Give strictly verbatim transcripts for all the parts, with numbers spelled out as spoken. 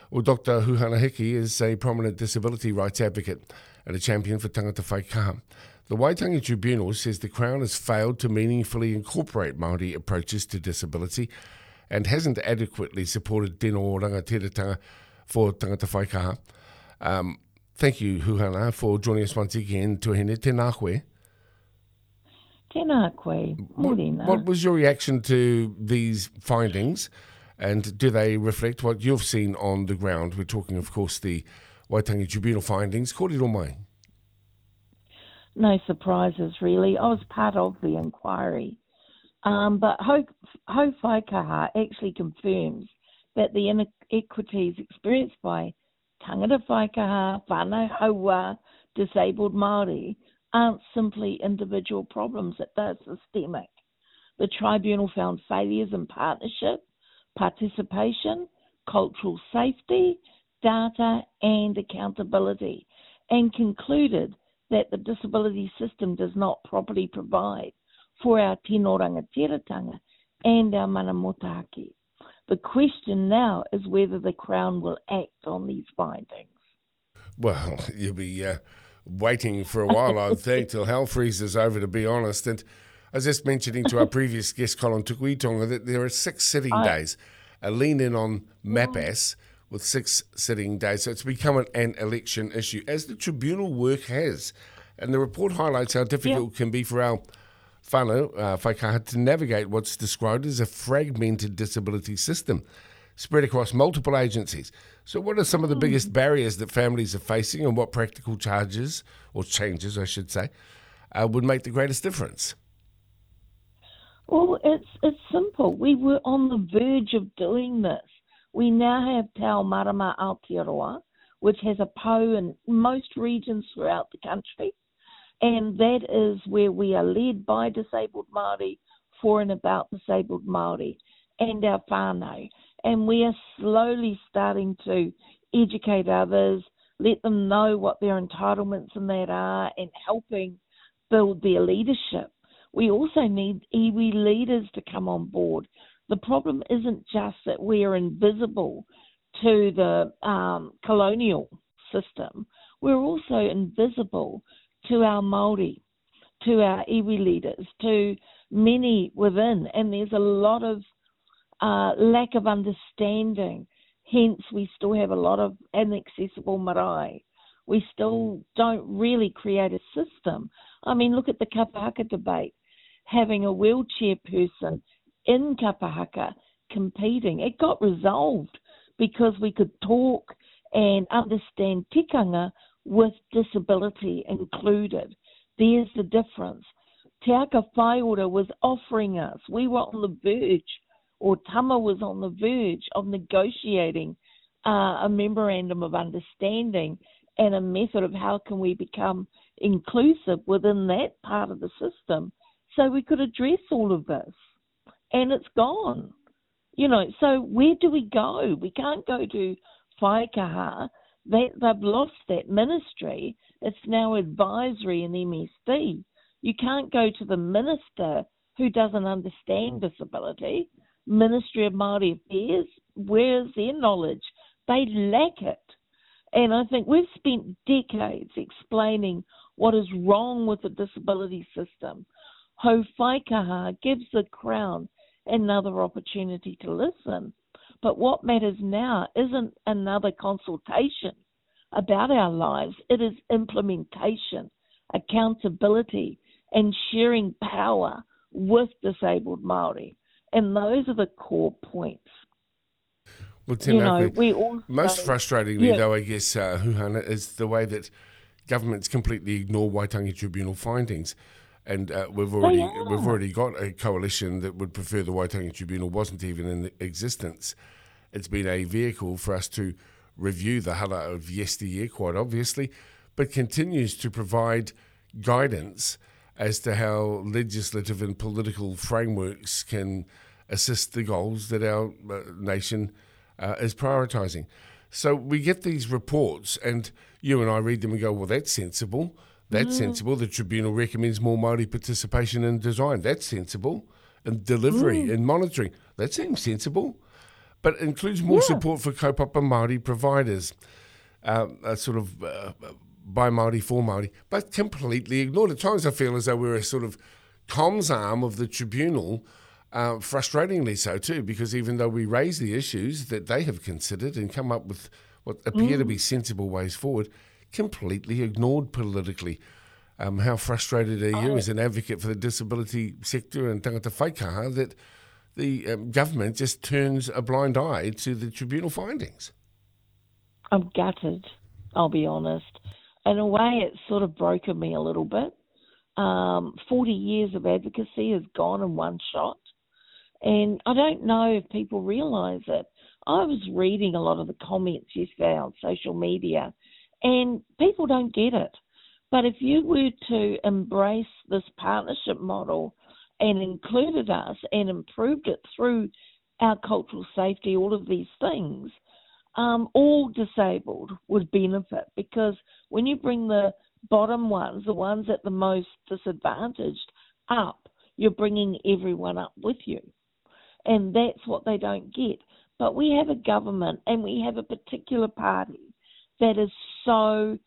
Well, Doctor Huhana Hiki is a prominent disability rights advocate and a champion for tangata whaikaha. The Waitangi Tribunal says the Crown has failed to meaningfully incorporate Māori approaches to disability and hasn't adequately supported tino rangatiratanga for tangata whaikaha. Um, thank you, Huhana, for joining us once again. Tuahine, tēnā koe. Tēnā koe, morena. What was your reaction to these findings, and do they reflect what you've seen on the ground? We're talking, of course, the Waitangi Tribunal findings. Kōrero mai. No surprises, really. I was part of the inquiry. Um, but Ho, Ho Whaikaha actually confirms that the inequities experienced by tangata whaikaha, whānau haua, disabled Māori aren't simply individual problems, that they're systemic. The tribunal found failures in partnership, participation, cultural safety, data and accountability, and concluded that the disability system does not properly provide for our tino rangatiratanga and our mana motahaki. The question now is whether the Crown will act on these findings. Well, you'll be uh, waiting for a while, I think, till hell freezes over, to be honest. And I was just mentioning to our previous guest, Colin Tukuitonga, that there are six sitting I, days. A lean in on MAPAS with six sitting days. So it's become an, an election issue, as the tribunal work has. And the report highlights how difficult yep. it can be for our whānau, uh, whaikaha, to navigate what's described as a fragmented disability system spread across multiple agencies. So what are some of the biggest barriers that families are facing, and what practical charges, or changes I should say, uh, would make the greatest difference? Well, it's it's simple. We were on the verge of doing this. We now have Te Ao Marama Aotearoa, which has a P O in most regions throughout the country, and that is where we are led by disabled Māori, for and about disabled Māori, and our whānau. And we are slowly starting to educate others, let them know what their entitlements in that are, and helping build their leadership. We also need iwi leaders to come on board. The problem isn't just that we are invisible to the um, colonial system. We're also invisible to our Māori, to our iwi leaders, to many within, and there's a lot of uh, lack of understanding. Hence, we still have a lot of inaccessible marae. We still don't really create a system. I mean, look at the Kapahaka debate, having a wheelchair person in Kapahaka competing. It got resolved because we could talk and understand tikanga with disability included. There's the difference. Te Aka Whaiora was offering us, we were on the verge, or Tama was on the verge of negotiating uh, a memorandum of understanding and a method of how can we become inclusive within that part of the system so we could address all of this. And it's gone. You know, so where do we go? We can't go to Whaikaha. They, they've lost that ministry. It's now advisory and M S D. You can't go to the minister who doesn't understand disability. Ministry of Māori Affairs, where's their knowledge? They lack it. And I think we've spent decades explaining what is wrong with the disability system. Ho Whaikaha gives the Crown another opportunity to listen. But what matters now isn't another consultation about our lives. It is implementation, accountability, and sharing power with disabled Māori. And those are the core points. Well, you know, we also, most frustratingly, yeah. though, I guess, uh, Huhana, is the way that governments completely ignore Waitangi Tribunal findings. And uh, we've already we've already got a coalition that would prefer the Waitangi Tribunal wasn't even in existence. It's been a vehicle for us to review the hala of yesteryear, quite obviously, but continues to provide guidance as to how legislative and political frameworks can assist the goals that our uh, nation uh, is prioritising. So we get these reports, and you and I read them and go, well, that's sensible. That's mm. sensible. The Tribunal recommends more Māori participation in design. That's sensible. And delivery mm. and monitoring. That seems sensible. but includes more Yeah. support for kaupapa Māori providers, um, a sort of uh, by Māori for Māori, but completely ignored. At times I feel as though we're a sort of comms arm of the tribunal, uh, frustratingly so too, because even though we raise the issues that they have considered and come up with what appear mm. to be sensible ways forward, completely ignored politically. Um, how frustrated are you oh. as an advocate for the disability sector and tangata whaikaha that the um, government just turns a blind eye to the tribunal findings? I'm gutted, I'll be honest. In a way, it's sort of broken me a little bit. Um, forty years of advocacy has gone in one shot. And I don't know if people realise it. I was reading a lot of the comments yesterday on social media, and people don't get it. But if you were to embrace this partnership model and included us and improved it through our cultural safety, all of these things, um, all disabled would benefit, because when you bring the bottom ones, the ones at the most disadvantaged, up, you're bringing everyone up with you. And that's what they don't get. But we have a government and we have a particular party that is so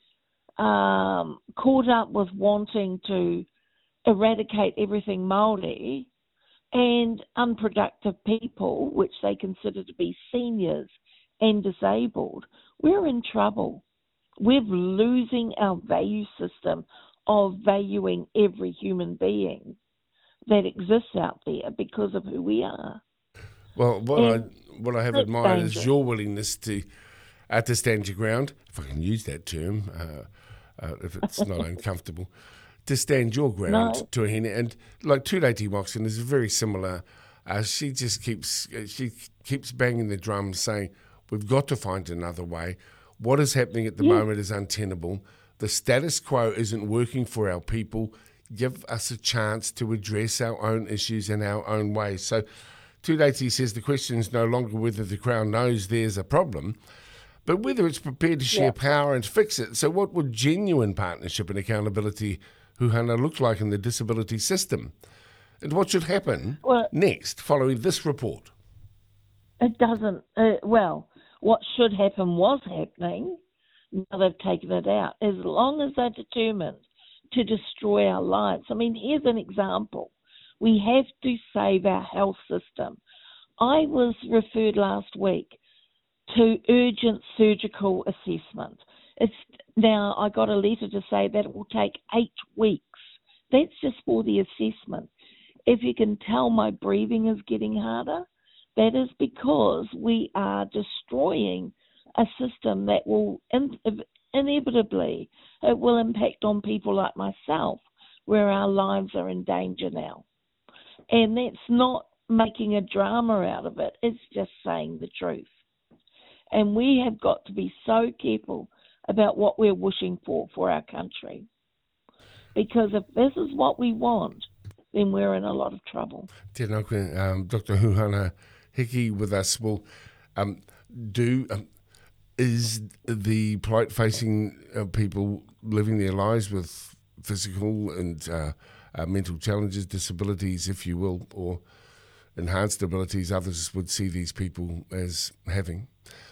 um, caught up with wanting to eradicate everything Māori, and unproductive people, which they consider to be seniors and disabled. We're in trouble. We're losing our value system of valuing every human being that exists out there because of who we are. Well, what and I what I have admired dangerous. is your willingness to uh, to stand your ground, if I can use that term, uh, uh, if it's not uncomfortable, to stand your ground, No. Tuahine. And like Tūleiti Moxon is very similar. Uh, she just keeps she keeps banging the drum, saying we've got to find another way. What is happening at the Yeah. moment is untenable. The status quo isn't working for our people. Give us a chance to address our own issues in our own way. So Tūleiti says the question is no longer whether the Crown knows there's a problem, but whether it's prepared to share Yeah. power and fix it. So what would genuine partnership and accountability Huhana look like in the disability system? And what should happen Well, next following this report? It doesn't, uh, well, what should happen was happening. Now they've taken it out. As long as they're determined to destroy our lives. I mean, here's an example. We have to save our health system. I was referred last week to urgent surgical assessment. It's now I got a letter to say that it will take eight weeks. That's just for the assessment. If you can tell my breathing is getting harder, that is because we are destroying a system that will in, inevitably, it will impact on people like myself, where our lives are in danger now. And that's not making a drama out of it. It's just saying the truth. And we have got to be so careful about what we're wishing for for our country. Because if this is what we want, then we're in a lot of trouble. Tēnā koe, um, Doctor Huhana Hiki with us. Well, um, do um, is the plight facing uh, people living their lives with physical and uh, uh, mental challenges, disabilities, if you will, or enhanced abilities others would see these people as having,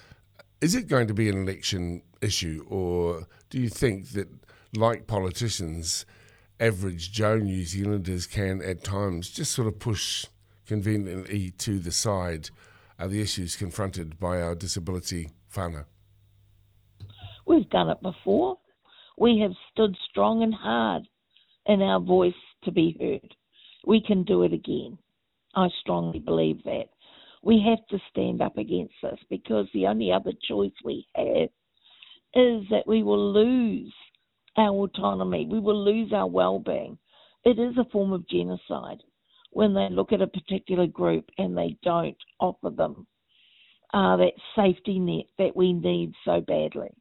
is it going to be an election issue, or do you think that, like politicians, average Joe New Zealanders can at times just sort of push conveniently to the side uh, the issues confronted by our disability whānau? We've done it before. We have stood strong and hard in our voice to be heard. We can do it again. I strongly believe that. We have to stand up against this, because the only other choice we have is that we will lose our autonomy. We will lose our well-being. It is a form of genocide when they look at a particular group and they don't offer them uh, that safety net that we need so badly.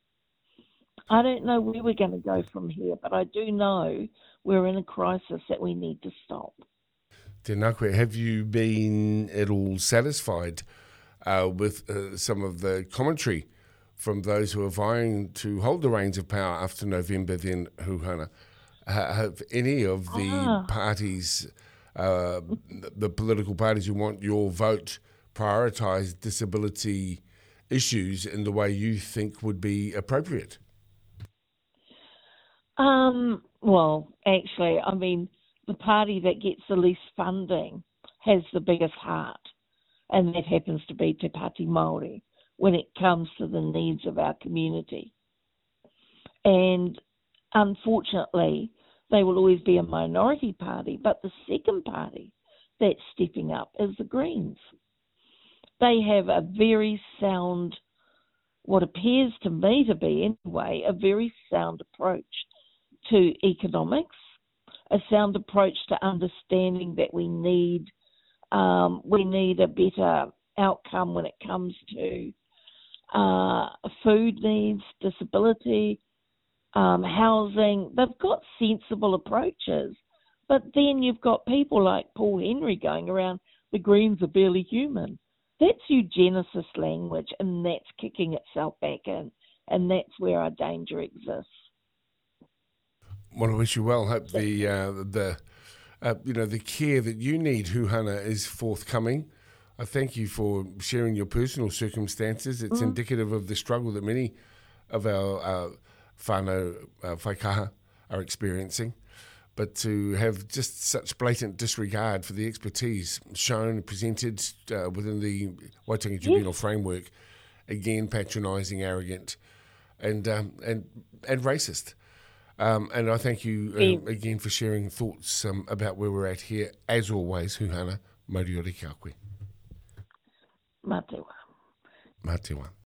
I don't know where we're going to go from here, but I do know we're in a crisis that we need to stop. Tēnā koe, have you been at all satisfied uh, with uh, some of the commentary from those who are vying to hold the reins of power after November then, Huhana? Uh, have any of the ah. parties, uh, the political parties who want your vote prioritise disability issues in the way you think would be appropriate? Um, well, actually, I mean, the party that gets the least funding has the biggest heart, and that happens to be Te Pāti Māori when it comes to the needs of our community. And unfortunately, they will always be a minority party, but the second party that's stepping up is the Greens. They have a very sound, what appears to me to be anyway, a very sound approach to economics, a sound approach to understanding that we need um, we need a better outcome when it comes to uh, food needs, disability, um, housing. They've got sensible approaches, but then you've got people like Paul Henry going around, the Greens are barely human. That's eugenicist language, and that's kicking itself back in, and that's where our danger exists. Well, I wish you well. Hope the uh, the uh, you know the care that you need, Huhana, is forthcoming. I thank you for sharing your personal circumstances. It's mm. indicative of the struggle that many of our uh, whānau uh, whaikaha are experiencing. But to have just such blatant disregard for the expertise shown and presented uh, within the Waitangi Tribunal yes. framework, again patronising, arrogant, and um, and and racist. Um, and I thank you uh, again for sharing thoughts um, about where we're at here. As always, Huhana, Moriori kia koe. Mā te wā. Mā te wā.